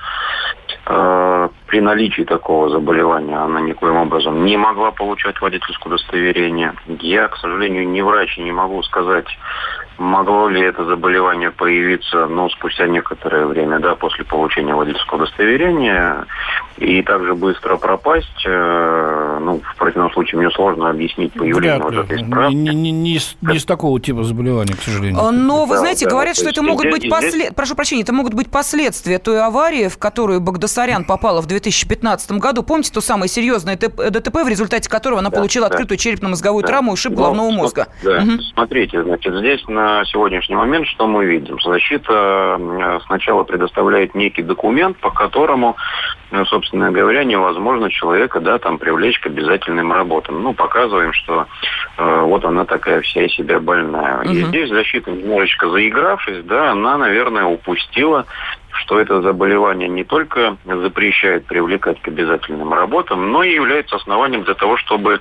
При наличии такого заболевания она никоим образом не могла получать водительское удостоверение. Я, к сожалению, не врач и не могу сказать, могло ли это заболевание появиться, спустя некоторое время, да, после получения водительского удостоверения, и также быстро пропасть. В противном случае мне сложно объяснить появление этой справки. Не из такого типа заболевания, к сожалению. Но вы знаете, говорят, что это могут быть прошу прощения, это могут быть последствия той аварии, в которую Багдасарян попала в 2015 году. Помните то самое серьезное ДТП, в результате которого она получила открытую черепно-мозговую травму и ушиб головного мозга? Да. Смотрите, здесь на сегодняшний момент что мы видим? Защита сначала предоставляет некий документ, по которому, собственно собственно говоря, невозможно человека, да, там, привлечь к обязательным работам. Ну, показываем, что вот она такая вся из себя больная. И здесь защита, немножечко заигравшись, да, она, наверное, упустила, что это заболевание не только запрещает привлекать к обязательным работам, но и является основанием для того, чтобы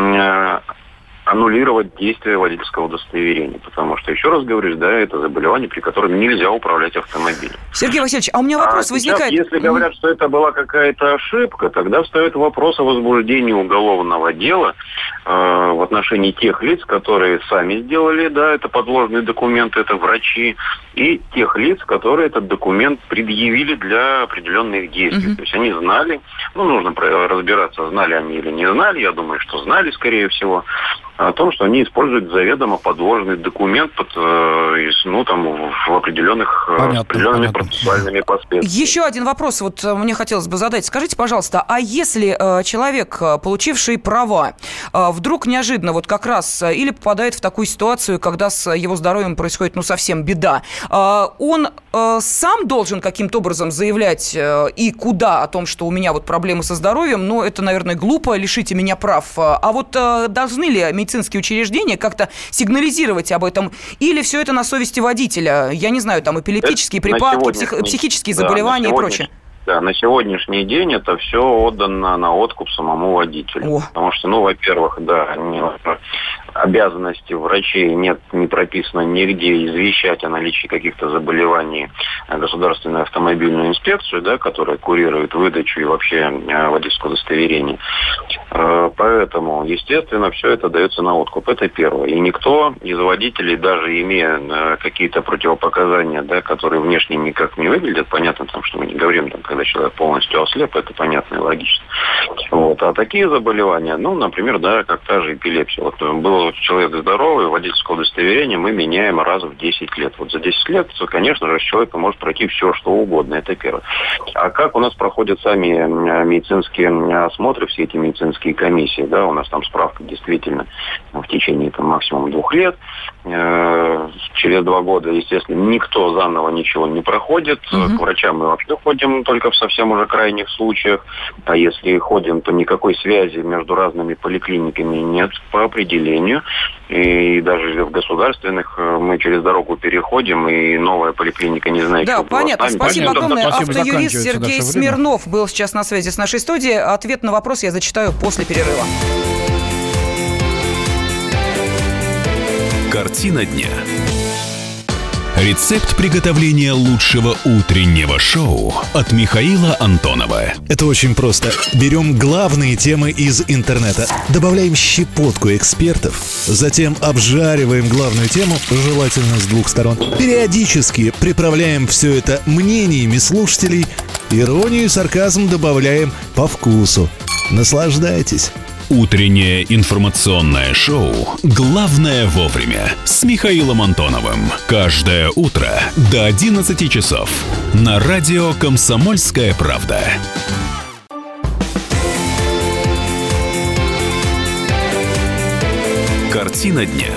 аннулировать действие водительского удостоверения. Потому что, еще раз говорю, да, это заболевание, при котором нельзя управлять автомобилем. Сергей Васильевич, а у меня вопрос возникает. Если говорят, что это была какая-то ошибка, тогда встает вопрос о возбуждении уголовного дела в отношении тех лиц, которые сами сделали, да, это подложный документ, это врачи, и тех лиц, которые этот документ предъявили для определенных действий. То есть они знали, ну, нужно разбираться, знали они или не знали, я думаю, что знали, скорее всего, о том, что они используют заведомо подложный документ в определенных определенными процессуальными последствиями. Еще один вопрос вот мне хотелось бы задать. Скажите, пожалуйста, а если человек, получивший права, вдруг неожиданно вот как раз или попадает в такую ситуацию, когда с его здоровьем происходит совсем беда, он сам должен каким-то образом заявлять и куда о том, что у меня вот проблемы со здоровьем, но это, наверное, глупо, лишите меня прав. А вот должны ли медицинские учреждения как-то сигнализировать об этом? Или все это на совести водителя? Я не знаю, там эпилептические припадки, психические заболевания и прочее. Да, на сегодняшний день это все отдано на откуп самому водителю. Потому что, во-первых, да, обязанности врачей нет, не прописано нигде извещать о наличии каких-то заболеваний Государственную автомобильную инспекцию, да, которая курирует выдачу и вообще водительского удостоверения. Поэтому, естественно, все это дается на откуп. Это первое. И никто из водителей, даже имея какие-то противопоказания, да, которые внешне никак не выглядят, понятно, там, что мы не говорим, там, когда человек полностью ослеп, это понятно и логично. Вот. А такие заболевания, например, да, как та же эпилепсия. Вот был человек здоровый, водительское удостоверение мы меняем раз в 10 лет. Вот за 10 лет, конечно же, с человека может пройти все, что угодно. Это первое. А как у нас проходят сами медицинские осмотры, все эти медицинские комиссии, да, у нас там справка действительно в течение максимум 2 лет. Через 2 года, естественно, никто заново ничего не проходит. К врачам мы вообще ходим только в совсем уже крайних случаях. А если ходим, то никакой связи между разными поликлиниками нет по определению. И даже в государственных мы через дорогу переходим, и новая поликлиника не знает, что было. Да, понятно. Спасибо огромное. Автоюрист Сергей Смирнов был сейчас на связи с нашей студией. Ответ на вопрос я зачитаю после перерыва. Картина дня. Рецепт приготовления лучшего утреннего шоу от Михаила Антонова. Это очень просто. Берем главные темы из интернета, добавляем щепотку экспертов, затем обжариваем главную тему, желательно с 2 сторон. Периодически приправляем все это мнениями слушателей, иронию и сарказм добавляем по вкусу. Наслаждайтесь. Утреннее информационное шоу «Главное вовремя» с Михаилом Антоновым. Каждое утро до 11 часов на радио «Комсомольская правда». Картина дня.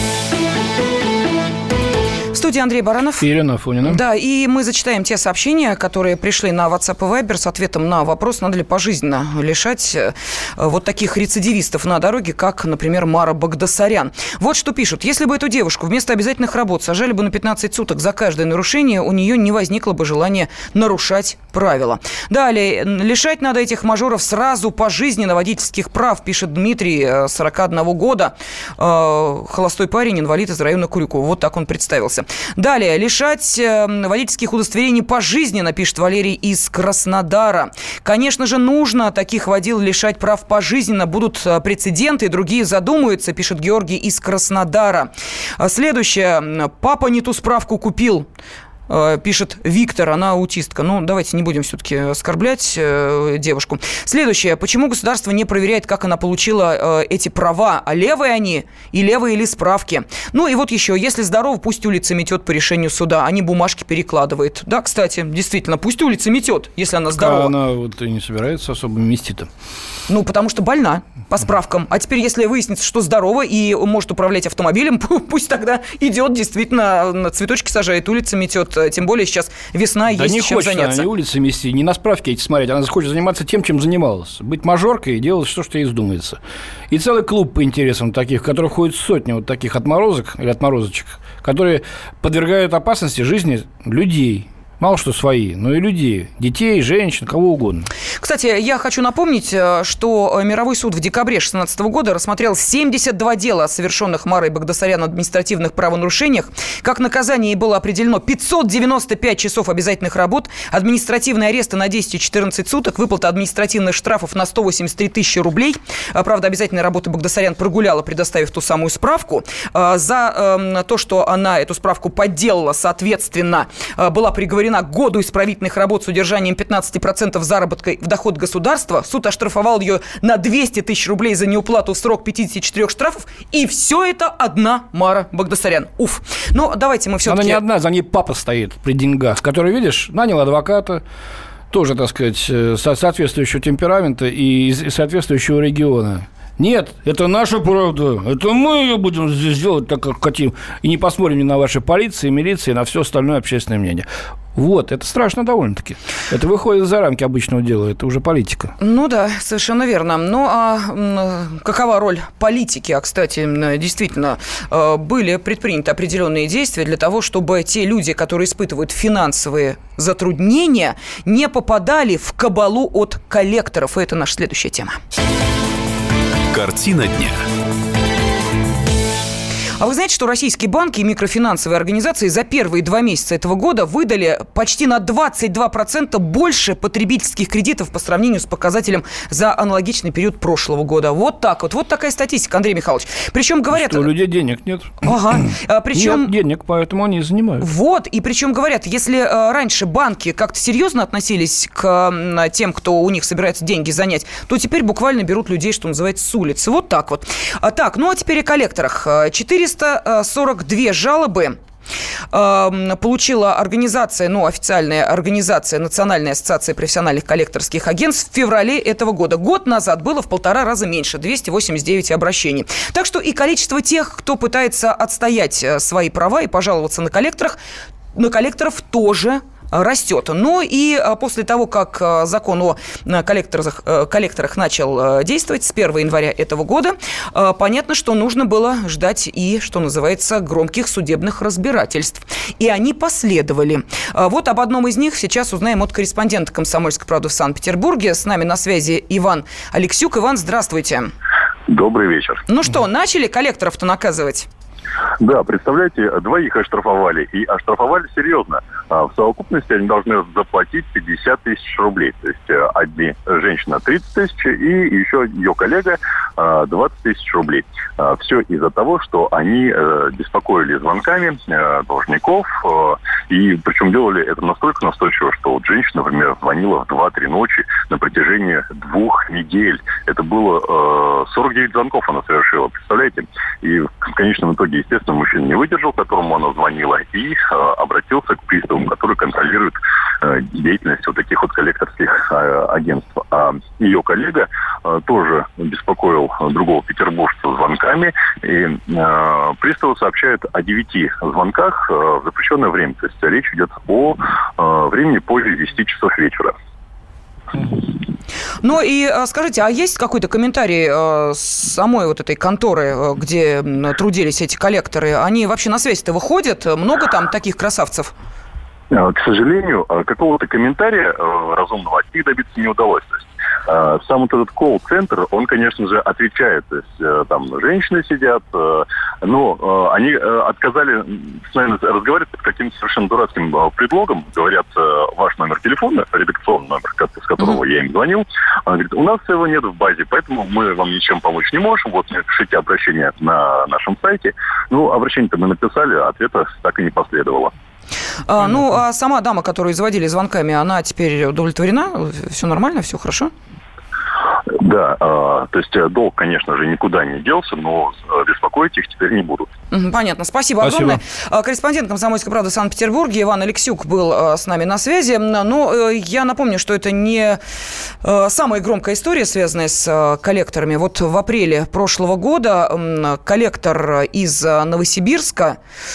В студии Андрей Баранов. И Елена Афонина. Да, и мы зачитаем те сообщения, которые пришли на WhatsApp и Viber с ответом на вопрос, надо ли пожизненно лишать вот таких рецидивистов на дороге, как, например, Мара Багдасарян. Вот что пишут. Если бы эту девушку вместо обязательных работ сажали бы на 15 суток за каждое нарушение, у нее не возникло бы желания нарушать правила. Далее. Лишать надо этих мажоров сразу пожизненно водительских прав, пишет Дмитрий, 41 года. Холостой парень, инвалид из района Курюкова. Вот так он представился. Далее. Лишать водительских удостоверений пожизненно, пишет Валерий из Краснодара. Конечно же, нужно таких водил лишать прав пожизненно. Будут прецеденты, и другие задумаются, пишет Георгий из Краснодара. Следующее. Папа не ту справку купил. Пишет Виктор, она аутистка. Давайте не будем все-таки оскорблять девушку. Следующее. Почему государство не проверяет, как она получила эти права? А левые они и левые ли справки? И вот еще. Если здорово, пусть улица метет по решению суда, а не бумажки перекладывает. Да, кстати, действительно, пусть улица метет, если она здорова. А она вот и не собирается особо мести-то. Потому что больна, по справкам. А теперь, если выяснится, что здорова и может управлять автомобилем, пусть тогда идет, действительно, цветочки сажает, улица метет. тем более сейчас весна, есть не чем заняться. Да не хочет она улицы мести, не на справки эти смотреть. Она хочет заниматься тем, чем занималась. Быть мажоркой и делать то, что ей вздумается. И целый клуб по интересам таких, в который входит сотни вот таких отморозок или отморозочек, которые подвергают опасности жизни людей. Мало что свои, но и людей, детей, женщин, кого угодно. Кстати, я хочу напомнить, что Мировой суд в декабре 2016 года рассмотрел 72 дела о совершенных Марой Багдасарян административных правонарушениях. Как наказание ей было определено 595 часов обязательных работ, административные аресты на 10 и 14 суток, выплата административных штрафов на 183 тысячи рублей. Правда, обязательные работы Багдасарян прогуляла, предоставив ту самую справку. За то, что она эту справку подделала, соответственно, была приговорена к году исправительных работ с удержанием 15% заработка в доход государства. Суд оштрафовал ее на 200 тысяч рублей за неуплату в срок 54 штрафов. И все это одна Мара Багдасарян. Уф. Но давайте мы все-таки... Она не одна, за ней папа стоит при деньгах, который, видишь, нанял адвоката, тоже, так сказать, соответствующего темперамента и соответствующего региона. Нет, это наша правда. Это мы ее будем здесь делать так, как хотим. И не посмотрим ни на ваши полиции, милиции, на все остальное общественное мнение. Вот, это страшно довольно-таки. Это выходит за рамки обычного дела, это уже политика. Ну да, совершенно верно. Ну, а какова роль политики? А, кстати, действительно, были предприняты определенные действия для того, чтобы те люди, которые испытывают финансовые затруднения, не попадали в кабалу от коллекторов. И это наша следующая тема. Картина дня. А вы знаете, что российские банки и микрофинансовые организации за первые 2 месяца этого года выдали почти на 22% больше потребительских кредитов по сравнению с показателем за аналогичный период прошлого года? Вот так вот. Вот такая статистика, Андрей Михайлович. Причем говорят... Что у людей денег нет. Ага. Причем... Нет денег, поэтому они и занимают. Вот. И причем говорят, если раньше банки как-то серьезно относились к тем, кто у них собирается деньги занять, то теперь буквально берут людей, что называется, с улицы. Вот так вот. Так, ну а теперь о коллекторах. 442 жалобы получила организация, официальная организация Национальная ассоциация профессиональных коллекторских агентств в феврале этого года. Год назад было в 1,5 раза меньше, 289 обращений. Так что и количество тех, кто пытается отстоять свои права и пожаловаться на коллекторов тоже растет. Но и после того, как закон о коллекторах начал действовать с 1 января этого года, понятно, что нужно было ждать и, что называется, громких судебных разбирательств. И они последовали. Вот об одном из них сейчас узнаем от корреспондента «Комсомольской правды» в Санкт-Петербурге. С нами на связи Иван Алексюк. Иван, здравствуйте. Добрый вечер. Ну что, начали коллекторов-то наказывать? Да, представляете, 2 оштрафовали, и оштрафовали серьезно. В совокупности они должны заплатить 50 тысяч рублей. То есть одни женщина 30 тысяч и еще ее коллега 20 тысяч рублей. Все из-за того, что они беспокоили звонками должников, и причем делали это настолько настойчиво, что вот женщина, например, звонила в 2-3 ночи на протяжении 2 недель. Это было 49 звонков она совершила, представляете? И в конечном итоге, естественно, мужчина не выдержал, которому она звонила, и обратился к приставам, которые контролируют деятельность вот таких вот коллекторских агентств. А ее коллега тоже беспокоил другого петербуржца звонками, и приставы сообщают о 9 звонках в запрещенное время. То есть речь идет о времени позже 10 часов вечера. Ну и скажите, а есть какой-то комментарий самой вот этой конторы, где трудились эти коллекторы? Они вообще на связь-то выходят? Много там таких красавцев? К сожалению, какого-то комментария разумного от них добиться не удалось. То есть сам вот этот колл-центр, он, конечно же, отвечает. То есть там женщины сидят, но они отказали с нами разговаривать под каким-то совершенно дурацким предлогом. Говорят, ваш номер телефона, редакционный номер, с которого я им звонил, говорит, у нас его нет в базе, поэтому мы вам ничем помочь не можем. Вот пишите обращение на нашем сайте. Ну, обращение-то мы написали, ответа так и не последовало. А сама дама, которую изводили звонками, она теперь удовлетворена? Все нормально, все хорошо? Да, то есть долг, конечно же, никуда не делся, но беспокоить их теперь не будут. Понятно. Спасибо огромное. Корреспондент «Комсомольской правды» в Санкт-Петербурге Иван Алексюк был с нами на связи. Но я напомню, что это не самая громкая история, связанная с коллекторами. Вот в апреле прошлого года коллектор из Новосибирска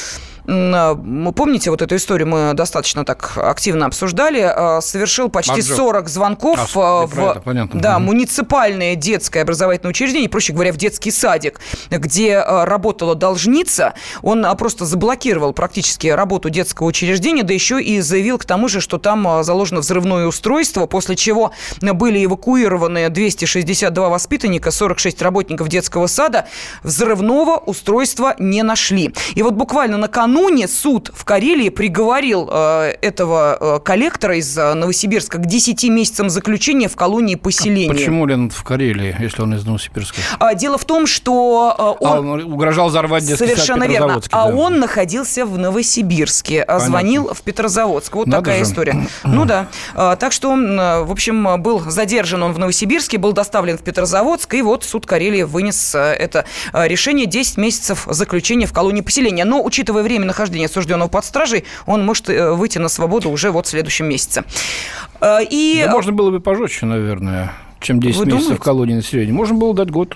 помните вот эту историю, мы достаточно так активно обсуждали, совершил почти 40 звонков в муниципальное детское образовательное учреждение, проще говоря, в детский садик, где работала должница. Он просто заблокировал практически работу детского учреждения, да еще и заявил к тому же, что там заложено взрывное устройство, после чего были эвакуированы 262 воспитанника, 46 работников детского сада. Взрывного устройства не нашли. И вот буквально накануне суд в Карелии приговорил этого коллектора из Новосибирска к 10 месяцам заключения в колонии поселения. Почему, Лен, в Карелии, если он из Новосибирска? Дело в том, что он угрожал взорвать детский сад в Петрозаводске. Совершенно верно. А он находился в Новосибирске, звонил в Петрозаводск. Вот такая история. Ну да. Так что, в общем, был задержан он в Новосибирске, был доставлен в Петрозаводск, и вот суд Карелии вынес это решение: 10 месяцев заключения в колонии поселения. Но, учитывая время нахождения осужденного под стражей, он может выйти на свободу уже вот в следующем месяце. И... Да можно было бы пожестче, наверное, чем 10 месяцев в колонии населения. Можно было дать год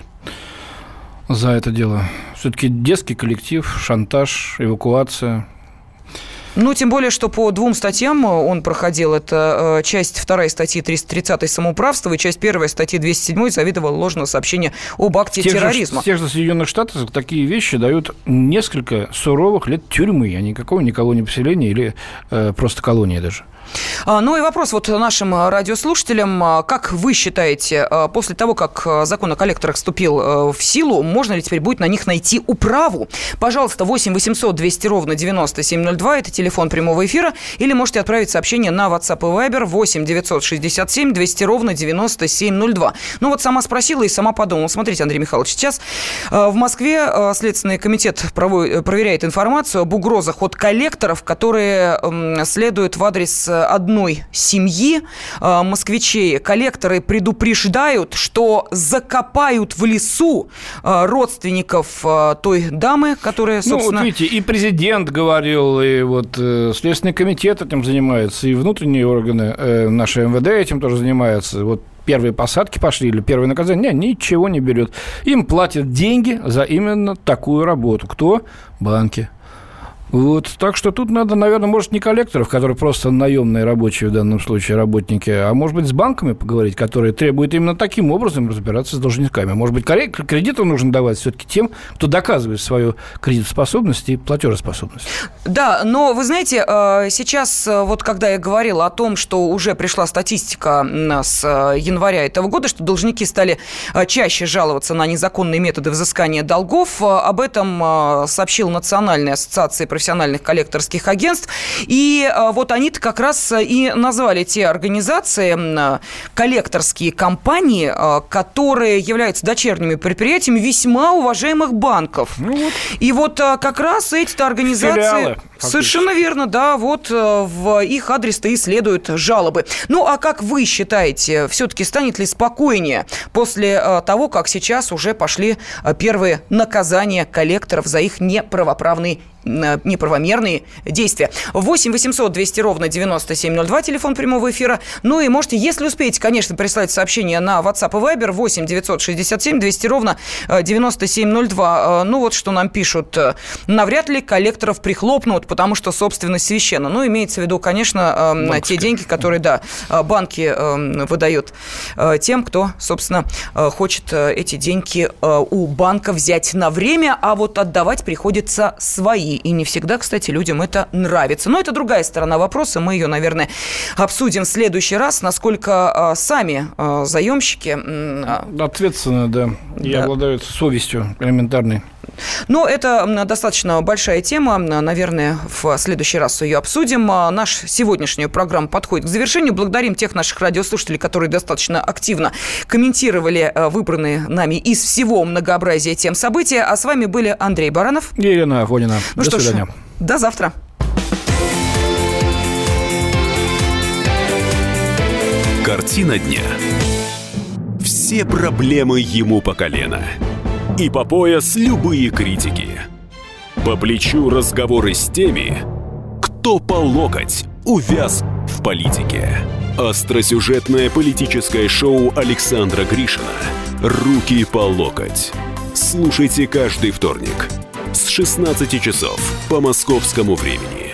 за это дело. Все-таки детский коллектив, шантаж, эвакуация. Ну, тем более, что по 2 статьям он проходил. Это часть 2 статьи 330 самоуправства и часть 1 статьи 207 заведомо ложного сообщения об акте терроризма. В тех же Соединенных Штатах такие вещи дают несколько суровых лет тюрьмы, а никакого не колонии поселения или просто колонии даже. Ну и вопрос вот нашим радиослушателям. Как вы считаете, после того, как закон о коллекторах вступил в силу, можно ли теперь будет на них найти управу? Пожалуйста, 8 800 200 ровно 9702, это телефон прямого эфира, или можете отправить сообщение на WhatsApp и Viber 8 967 200 ровно 9702. Ну вот сама спросила и сама подумала. Смотрите, Андрей Михайлович, сейчас в Москве Следственный комитет проверяет информацию об угрозах от коллекторов, которые следуют в адрес одной семьи москвичей. Коллекторы предупреждают, что закопают в лесу родственников той дамы, которая, собственно... Ну, вот видите, и президент говорил, и вот Следственный комитет этим занимается, и внутренние органы, наши МВД этим тоже занимаются. Вот первые посадки пошли или первые наказания, ничего не берет. Им платят деньги за именно такую работу. Кто? Банки. Вот, так что тут надо, наверное, может, не коллекторов, которые просто наемные рабочие в данном случае работники, а может быть, с банками поговорить, которые требуют именно таким образом разбираться с должниками. Может быть, кредиты нужно давать все-таки тем, кто доказывает свою кредитоспособность и платежеспособность. Да, но вы знаете, сейчас, вот когда я говорила о том, что уже пришла статистика с января этого года, что должники стали чаще жаловаться на незаконные методы взыскания долгов, об этом сообщила Национальная ассоциация профессиональных коллекторских агентств. И вот они-то как раз и назвали те организации, коллекторские компании, которые являются дочерними предприятиями весьма уважаемых банков. Ну, вот. И вот как раз эти-то организации... Филиалы, совершенно верно, да, вот в их адрес-то и следуют жалобы. Ну, а как вы считаете, все-таки станет ли спокойнее после того, как сейчас уже пошли первые наказания коллекторов за их неправомерные действия? 8 800 200 ровно 9702, телефон прямого эфира. Ну и можете, если успеете, конечно, прислать сообщение на WhatsApp и Viber 8 967 200 ровно 9702. Ну вот что нам пишут. Навряд ли коллекторов прихлопнут, потому что собственность священна. Ну, имеется в виду, конечно, те деньги, которые, да, банки выдают тем, кто, собственно, хочет эти деньги у банка взять на время, а вот отдавать приходится свои. И не всегда, кстати, людям это нравится. Но это другая сторона вопроса. Мы ее, наверное, обсудим в следующий раз, насколько сами заемщики... Ответственны, да. И обладают совестью элементарной. Но это достаточно большая тема. Наверное, в следующий раз ее обсудим. Наша сегодняшняя программа подходит к завершению. Благодарим тех наших радиослушателей, которые достаточно активно комментировали выбранные нами из всего многообразия тем события. А с вами были Андрей Баранов и Елена Афонина. До свидания. До завтра. Картина дня. Все проблемы ему по колено. И по пояс любые критики. По плечу разговоры с теми, кто по локоть увяз в политике. Остросюжетное политическое шоу Александра Гришина «Руки по локоть». Слушайте каждый вторник с 16 часов по московскому времени.